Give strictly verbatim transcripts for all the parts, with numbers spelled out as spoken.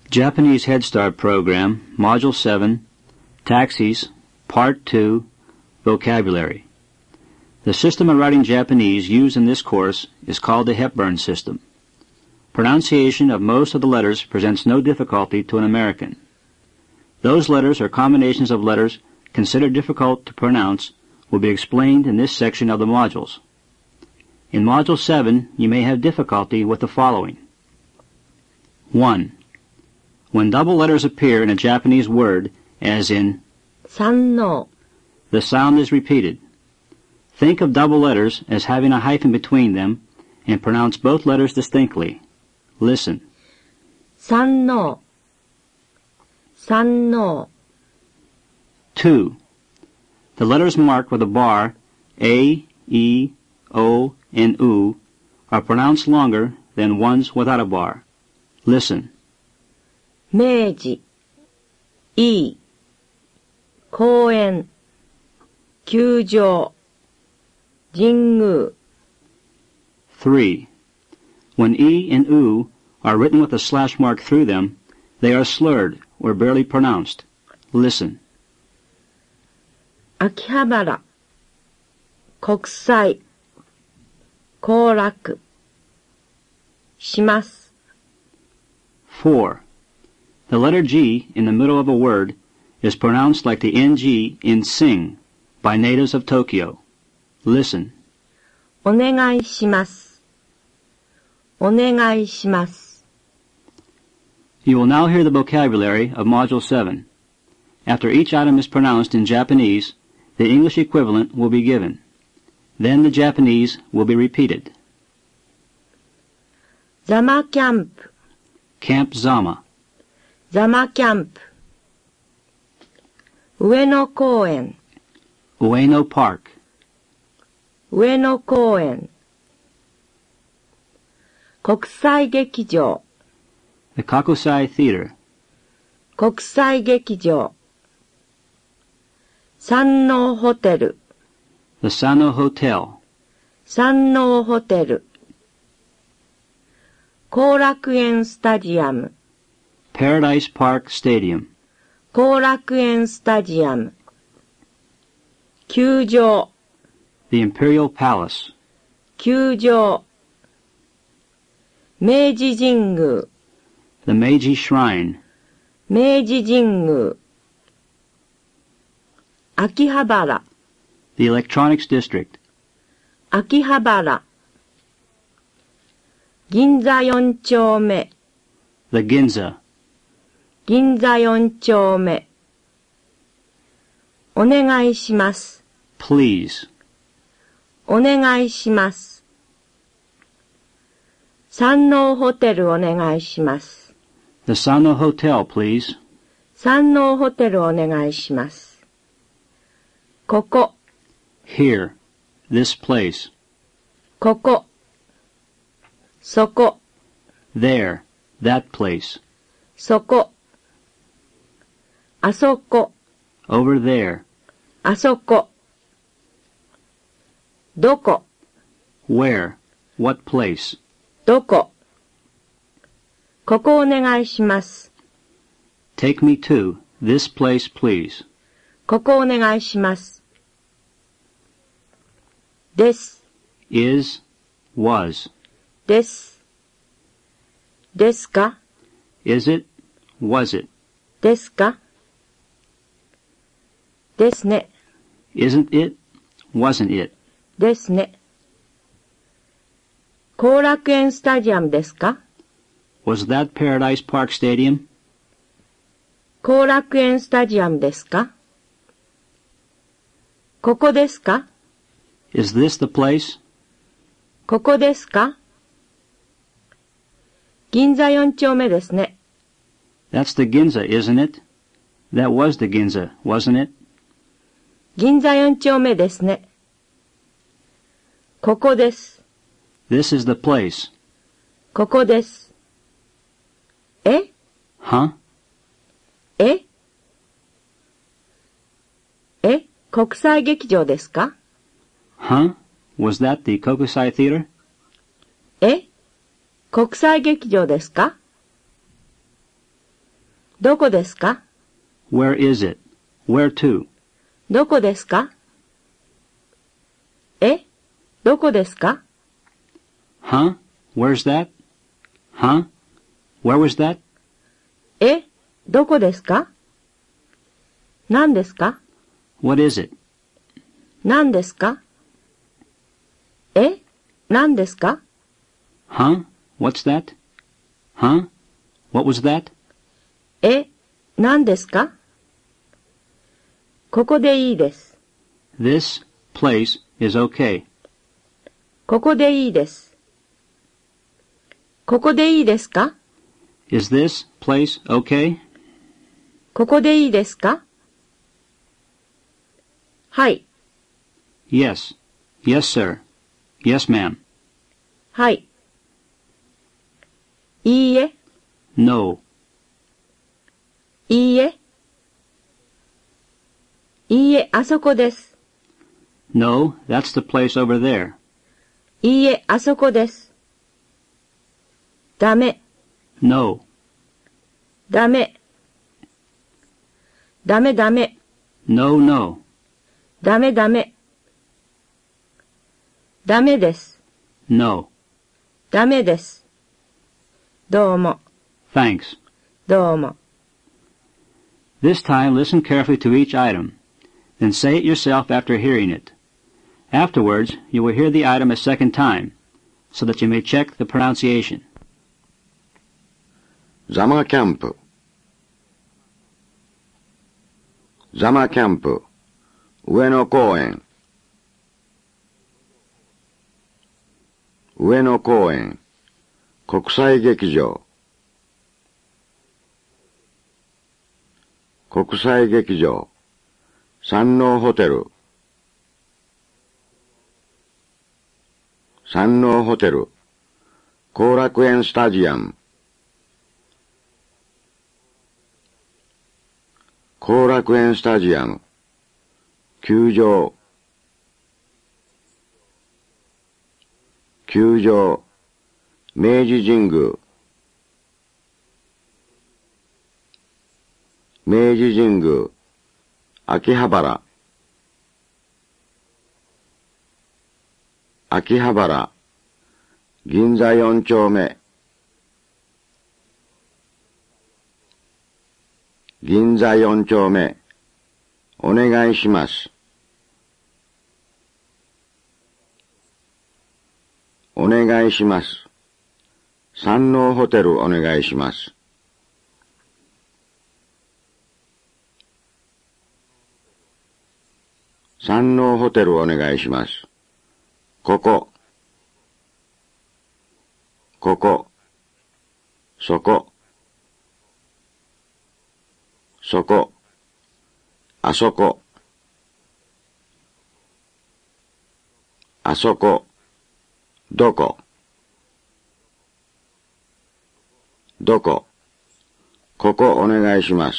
Japanese Head Start Program, Module seven, Taxis, Part two, Vocabulary. The system of writing Japanese used in this course is called the Hepburn system. Pronunciation of most of the letters presents no difficulty to an American. Those letters or combinations of letters considered difficult to pronounce will be explained in this section of the modules. In Module seven, you may have difficulty with the following. one. When double letters appear in a Japanese word, as in sanno, the sound is repeated. Think of double letters as having a hyphen between them and pronounce both letters distinctly. Listen. sanno, sanno. two. The letters marked with a bar, A, E, O, and U, are pronounced longer than ones without a bar. Listen. Meiji, E, 公園、球場、神宮。 three. When E and U are written with a slash mark through them, they are slurred or barely pronounced. Listen. 秋葉原、国際、行楽、します。 four. The letter G in the middle of a word is pronounced like the N G in sing by natives of Tokyo. Listen. お願いします。お願いします。 You will now hear the vocabulary of Module seven. After each item is pronounced in Japanese, the English equivalent will be given. Then the Japanese will be repeated. Zama Camp, Camp Zama. Zama Camp. Ueno 公園、 Ueno Park. 上野公園。国際劇場、 The Kakusai Theater. 国際劇場。山王ホテル、 The Sano Hotel. 山王ホテル。後楽園スタジアム、 Paradise Park Stadium. 後楽園スタジアム。球場、 The Imperial Palace. 球場。明治神宮、 The Meiji Shrine. 明治神宮。秋葉原、 The Electronics District. 秋葉原。銀座四丁目、 The Ginza. 銀座四丁目。お願いします。 Please. お願いします。山王ホテルお願いします。 The Sano Hotel, please. 山王ホテルお願いします。ここ、 Here. This place. ここ。そこ、 There. That place. そこ。あそこ、 Over there. あそこ。どこ、 Where. What place. どこ。ここお願いします。 Take me to. This place, please. ここお願いします。です、 Is. Was. です。ですか、 Is it? Was it? ですか。ですね、 Isn't it? Wasn't it? ですね。後楽園スタジアムですか？ Was that Paradise Park Stadium? 後楽園スタジアムですか？ここですか？ Is this the place? ここですか？銀座四丁目ですね。 That's the Ginza, isn't it? That was the Ginza, wasn't it? 銀座四丁目ですね。ここです。 This is the place. ここです。え？ Huh? え？え？国際劇場ですか？ Huh? Was that the Kokusai Theater? え？国際劇場ですか？ どこですか？ Where is it? Where to? どこですか？え、どこですか？ Huh? Where's that? Huh? Where was that? え、どこですか？何ですか？ What is it? 何ですか？え、何ですか？ Huh? What's that? Huh? What was that? え、何ですか？ここでいいです。 This place is okay. ここでいいです。ここでいいですか？ Is this place okay? ここでいいですか？はい。 Yes. Yes, sir. Yes, ma'am. はい。いいえ、 No. いいえ。いいえ、あそこです。 No, that's the place over there. いいえ、あそこです。ダメ、 No. ダメ。ダメダメ、 No, no. ダメダメ。ダメです。 No. ダメです。どうも、 Thanks. どうも。 This time, listen carefully to each item. Then say it yourself after hearing it. Afterwards, you will hear the item a second time, so that you may check the pronunciation. ザマキャンプ。ザマキャンプ。上野公園。上野公園。国際劇場。国際劇場。山王ホテル。山王ホテル。後楽園スタジアム。後楽園スタジアム。球場。球場。明治神宮。明治神宮。秋葉原。秋葉原。銀座四丁目。銀座四丁目。お願いします。お願いします。山王ホテルお願いします。山王ホテルお願いします。ここ。ここ。そこ。そこ。あそこ。あそこ。どこ。どこ。ここお願いします。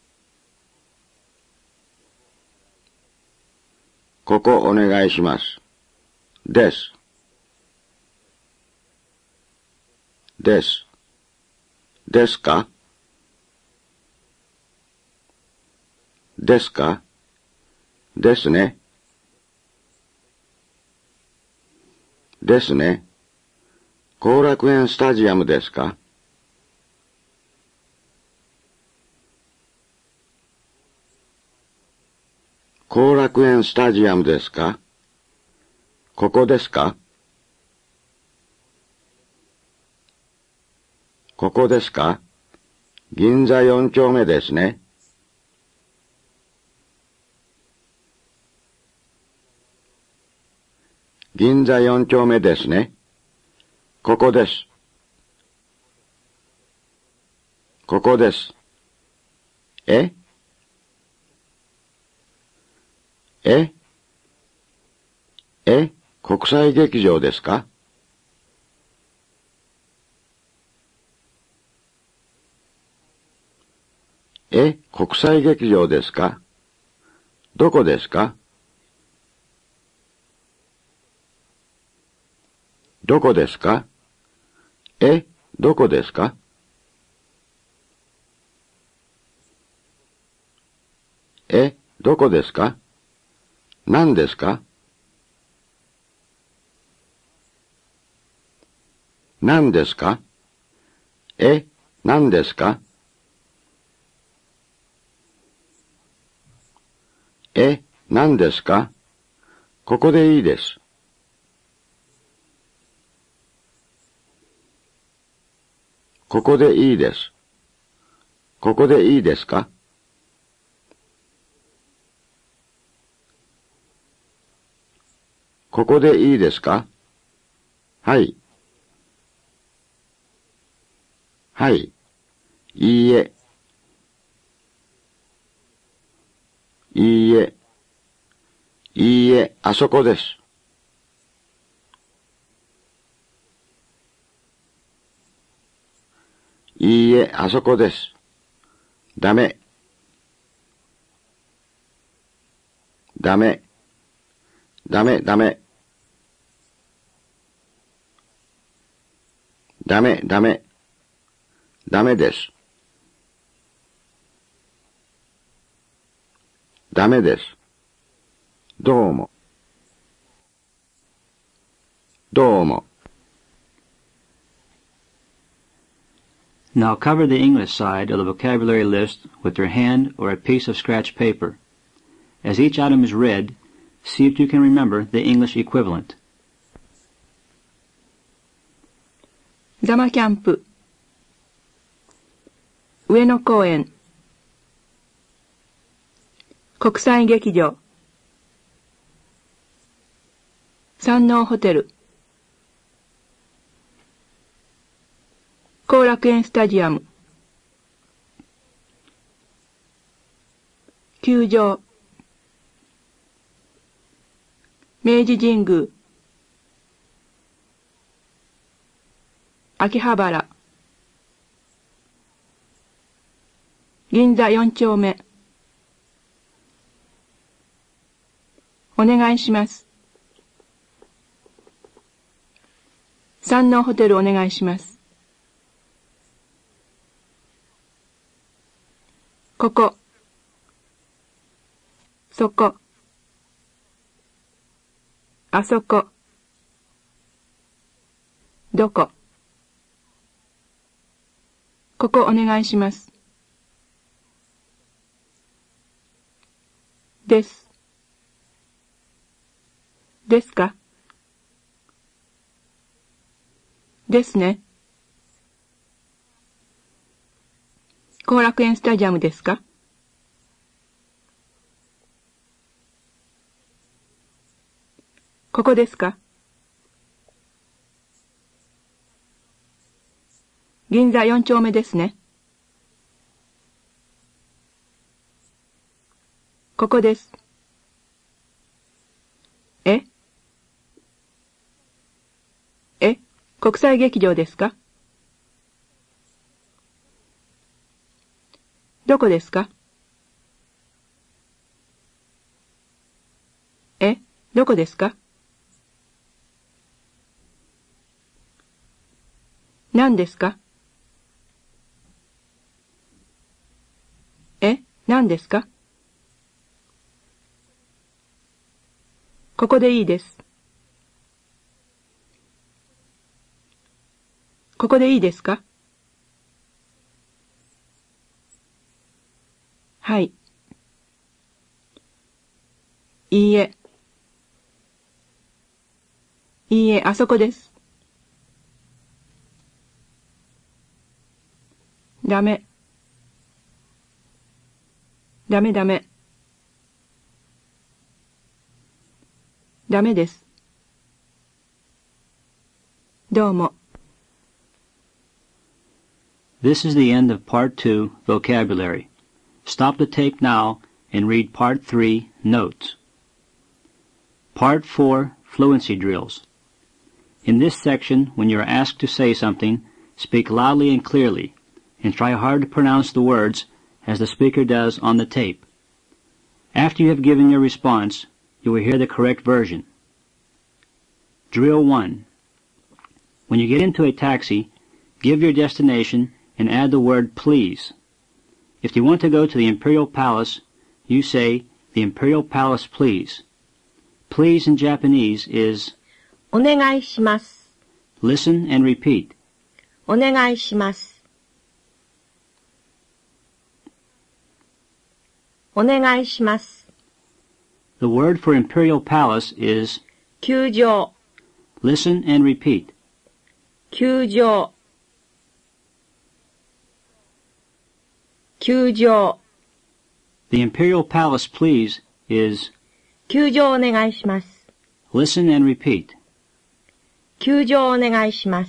ここお願いします。です。です。ですか？ですか？ですね。ですね。後楽園スタジアムですか？後楽園スタジアムですか？ここですか？ここですか？銀座四丁目ですね。銀座四丁目ですね。ここです。ここです。え？え？え？国際劇場ですか？え？国際劇場ですか？どこですか？どこですか？え？どこですか？ どこですか？何ですか？何ですか？え、何ですか？え、何ですか？ここでいいです。ここでいいです。ここでいいですか？ここでいいですか？はい。はい。いいえ。いいえ。いいえ、あそこです。いいえ、あそこです。ダメ。ダメ。ダメ、ダメ。ダメ、ダメ。ダメです。ダメです。どうも。どうも。 Now cover the English side of the vocabulary list with your hand or a piece of scratch paper. As each item is read, see if you can remember the English equivalent. ザマキャンプ、上野公園、国際劇場、山王ホテル、後楽園スタジアム、球場、明治神宮、秋葉原、銀座四丁目。お願いします。山王ホテルお願いします。ここ、そこ、あそこ、どこ、ここお願いします。です。ですか？ですね。後楽園スタジアムですか？ここですか？銀座四丁目ですね。ここです。え？え？国際劇場ですか？どこですか？え？どこですか？何ですか？え？何ですか？ここでいいです。ここでいいですか？はい。いいえ。いいえ、あそこです。ダメ。ダメダメ。ダメです。どうも。 This is the end of Part two, Vocabulary. Stop the tape now and read Part three, Notes. Part four, Fluency Drills. In this section, when you are asked to say something, speak loudly and clearly, and try hard to pronounce the words as the speaker does on the tape. After you have given your response, you will hear the correct version. Drill one. When you get into a taxi, give your destination and add the word please. If you want to go to the Imperial Palace, you say the Imperial Palace, please. Please in Japanese is お願いします。 listen and repeat. お願いします。お願いします。 The word for Imperial Palace is 球場、 listen and repeat. 球場、球場。 The Imperial Palace, please is 球場お願いします。 listen and repeat. 球場お願いします。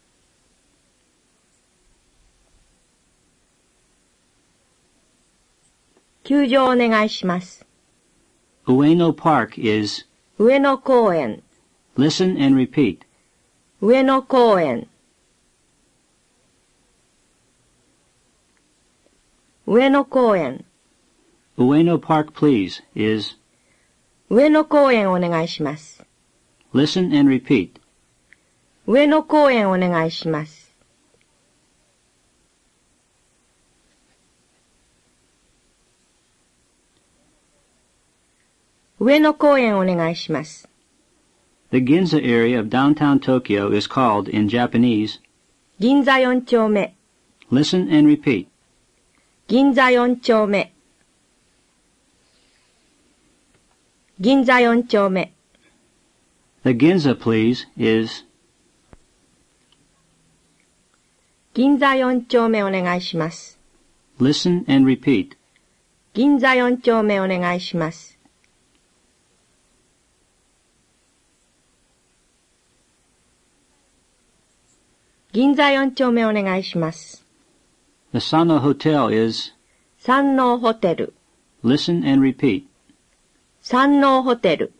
球場お願いします。 Ueno Park is 上野公園、 listen and repeat. 上野公園。上野公園。 Ueno Park, please is 上野公園お願いします。 listen and repeat. 上野公園お願いします。上野公園お願いします。 The Ginza area of downtown Tokyo is called, in Japanese, 銀座四丁目。 listen and repeat. 銀座四丁目。銀座四丁目。 The Ginza, please, is 銀座四丁目お願いします。 listen and repeat. 銀座四丁目お願いします。銀座四丁目お願いします。 The Sano Hotel is 山王ホテル。 listen and repeat. 山王ホテル。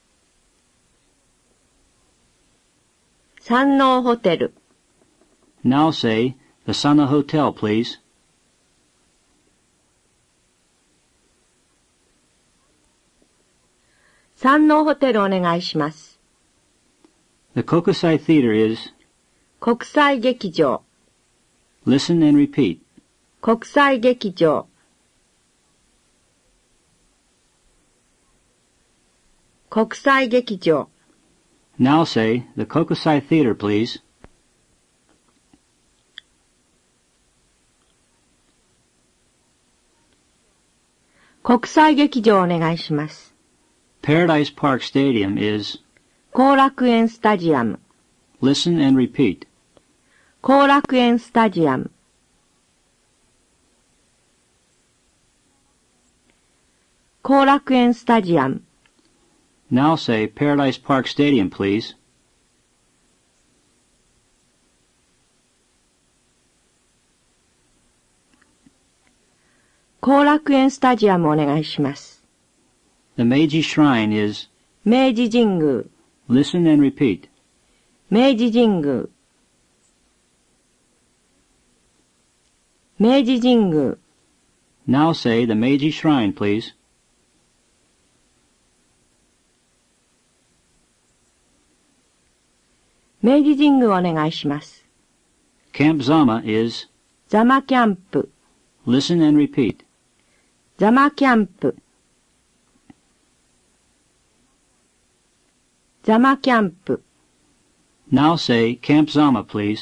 山王ホテル。 Now say, the Sano Hotel, please. 山王ホテルお願いします。 The Kokusai Theater is 国際劇場。 listen and repeat. 国際劇場。国際劇場。 Now say, the Kokusai Theater, please. 国際劇場お願いします。 Paradise Park Stadium is 後楽園スタジアム。 listen and repeat. 後楽園スタジアム。後楽園スタジアム。 Now say, Paradise Park Stadium, please. 後楽園スタジアムお願いします。 The Meiji Shrine is 明治神宮。 listen and repeat. 明治神宮。明治神宮。 Now say, the Meiji Shrine, please. 明治神宮お願いします。 Camp Zama is ザマキャンプ。 listen and repeat. ザマキャンプ。ザマキャンプ。 Now say, Camp Zama, please.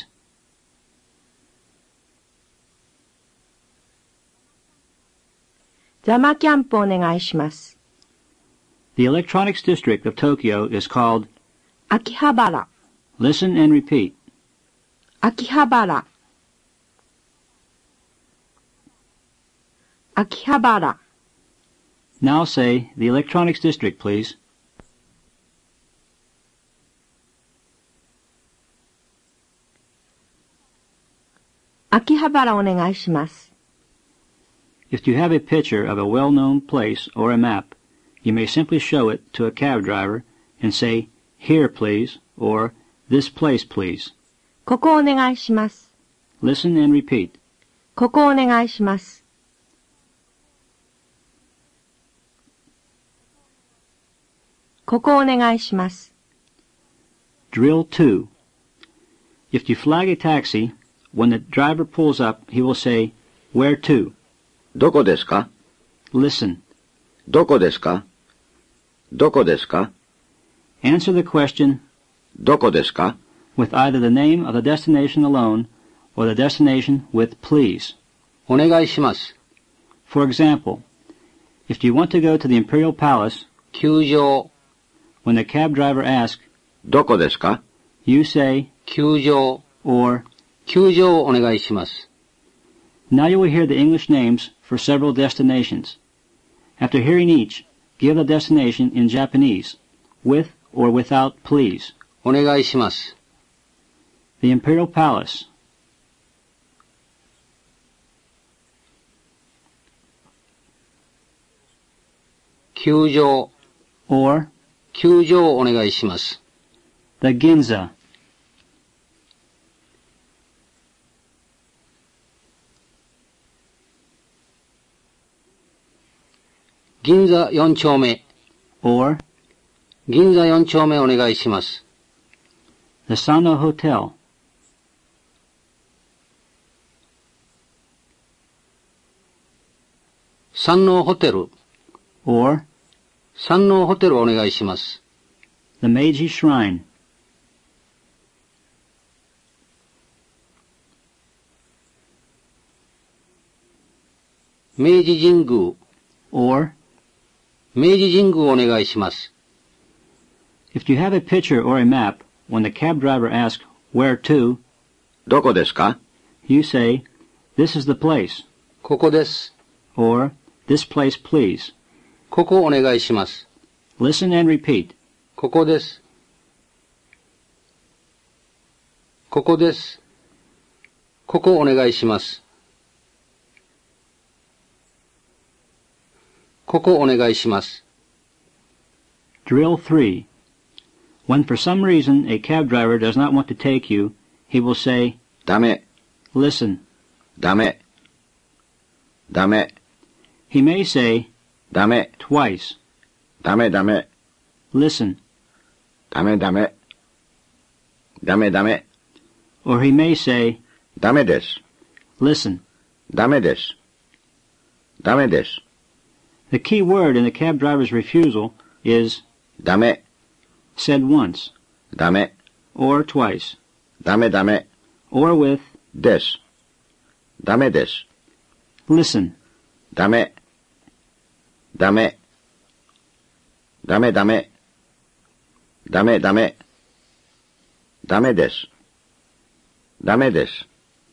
ザマキャンプお願いします。 The electronics district of Tokyo is called 秋葉原。 listen and repeat. 秋葉原。秋葉原。 Now say, the electronics district, please. 秋葉原お願いします。 If you have a picture of a well-known place or a map, you may simply show it to a cab driver and say, here, please, or this place, please. ここお願いします。 Listen and repeat. ここお願いします。ここお願いします。 Drill two. If you flag a taxi, when the driver pulls up, he will say, where to? どこですか？ Listen. どこですか？どこですか？ Answer the question, どこですか? with either the name of the destination alone or the destination with please. お願いします。 For example, if you want to go to the Imperial Palace, 球場、 when the cab driver asks, どこですか? you say, 球場、 or, 球場をお願いします。 now you will hear the English names for several destinations. After hearing each, give the destination in Japanese, with or without please. お願いします。 The Imperial Palace, 球場、 or 球場をお願いします。 the Ginza, 銀座よん丁目、 or 銀座よん丁目お願いします。 the Sano Hotel, 山王ホテル、 or 山王ホテルお願いします。 the Meiji Shrine, 明治神宮、 or, 明治神宮お願いします。 if you have a picture or a map, when the cab driver asks, where to, どこですか? you say, this is the place, ここです。 or this place please. ここお願いします。 Listen and repeat. ここです。ここです。ここお願いします。ここお願いします。 Drill three. When for some reason a cab driver does not want to take you, he will say, ダメ、 listen. ダメ、ダメ、 He may say, ダメ、 twice, ダメダメ、 listen. ダメダメ、ダメダメ、 Or he may say, ダメです、 listen. ダメです、ダメです、 The key word in the cab driver's refusal is ダメ、 said once, ダメ、 or twice, ダメダメ、 or with です、ダメです、 listen. ダメ、ダメ、ダメダメ、ダメダメ、ダメです、ダメです。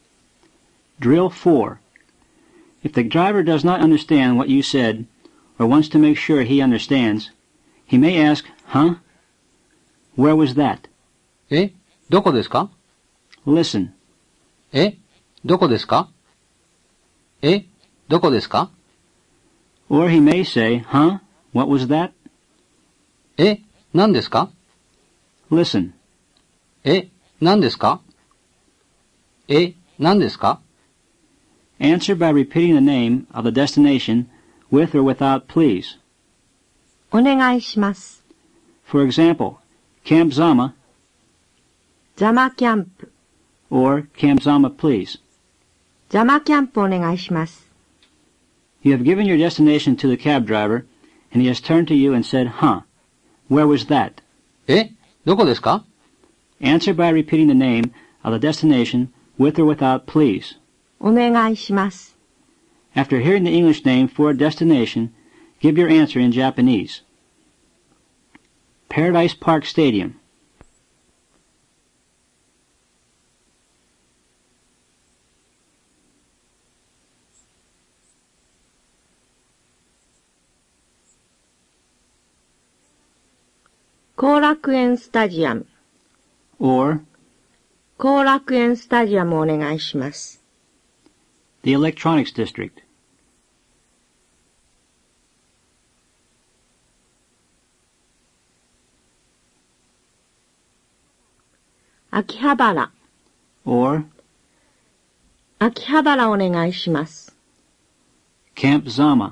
Drill four. If the driver does not understand what you said, or wants to make sure he understands, he may ask, huh? Where was that? え、どこですか? Listen. え、どこですか? え、どこですか? Or he may say, huh? What was that? え、何ですか? Listen. え、何ですか? え、何ですか? Answer by repeating the name of the destination with or without please. お願いします。 For example, Camp Zama ザマキャンプ。 or Camp Zama please. ザマキャンプお願いします。 You have given your destination to the cab driver, and he has turned to you and said, huh? Where was that? え、どこですか? Answer by repeating the name of the destination with or without please. お願いします。 After hearing the English name for a destination, give your answer in Japanese. Paradise Park Stadium. 後楽園スタジアム。 or 後楽園スタジアムお願いします。 the Electronics District. 秋葉原。 or 秋葉原お願いします。 Camp Zama.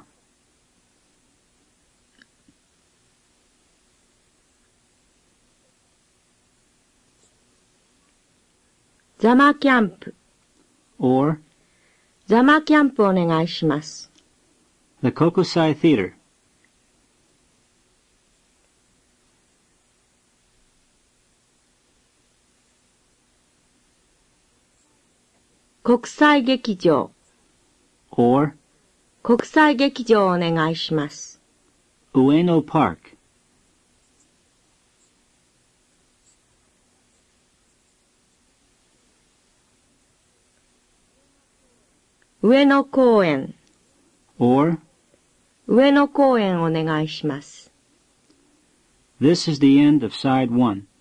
ザマキャンプ。 or ザマキャンプお願いします。 the Kokusai Theater. 国際劇場。 or 国際劇場をお願いします。 Ueno Park. 上野公園。 or 上野公園をお願いします。 This is the end of side one.